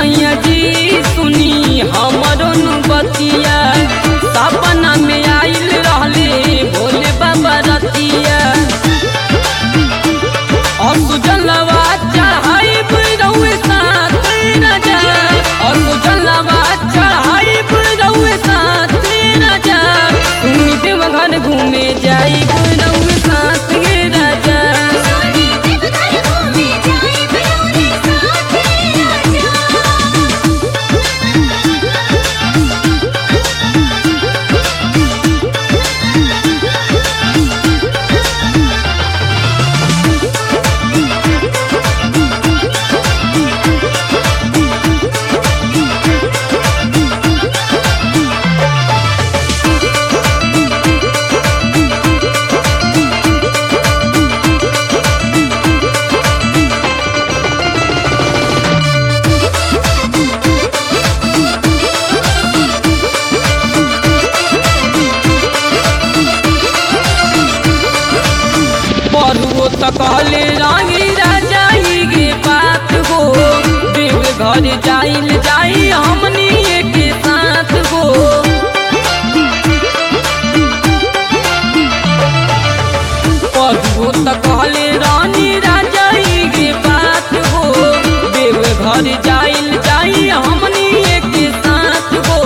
सैया जी सुनी हमरो बतिया, सपना में आइल रहले भोले बाबा रतिया। और सुजलवा चढ़ाई रउए साथ राजा, और सुजलवा चढ़ाई रउए साथ राजा, सुनी देवघर घूमे जाई रउए साथ राजा। तो कहले राही राजा ही गे बात हो, देवघर जाइल जाई हमनी के साथ हो। पढ़ो तो कहले रानी राजा ही गे बात हो, देवघर जाइल जाई हमनी के साथ हो।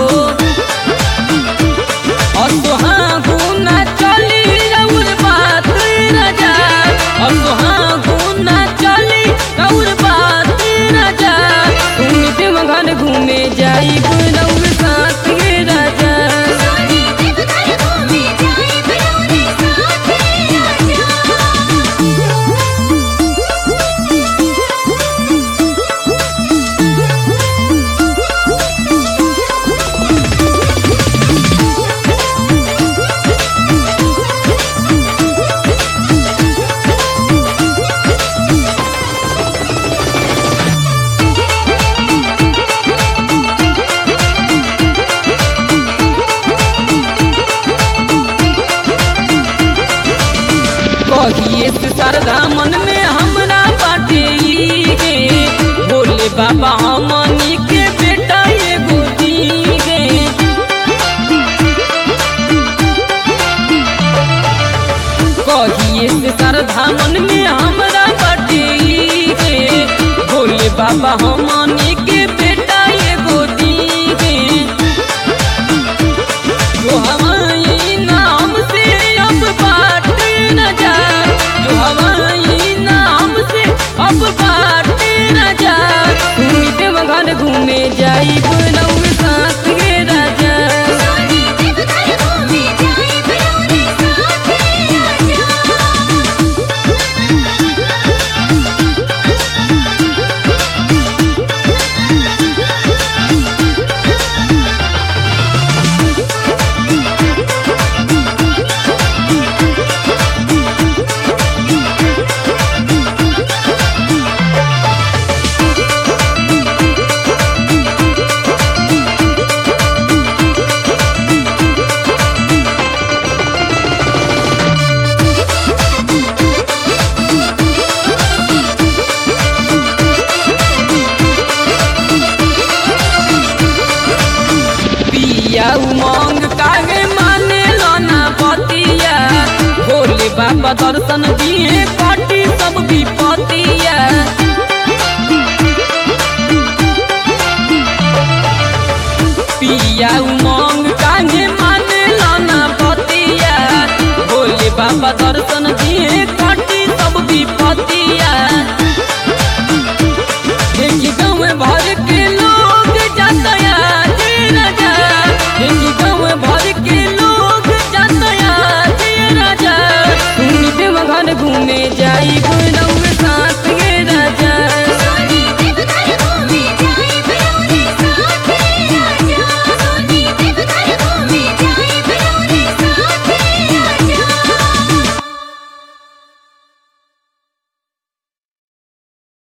और सुहागो न चली रउर बात राजा, और सुहागो न चली रउर बात राजा, सुन देवघर घूमे जाई रउर साथ राजा। कहिए से सरदा मन में हमरा बाटे गे, भोले बाबा हमनी के बेटा एगो दीगे। कहिए से सरदा मन में हमरा बाटे गे, भोले बाबा हमनी के बेटा एगो दीगे। जो हमारी नाम से अब बात न जा, जो हमारी नाम से अब बात न जा, सुनी देवघर घूमे जाई रउए साथ राजा। उमंग कागे माने लोना बतिया, भोले बाबा दर्शन दिए कटी सब विपतिया। पिया उमंग कागे माने लोना बतिया, भोले बाबा दर्शन दिए कटी सब विपतिया।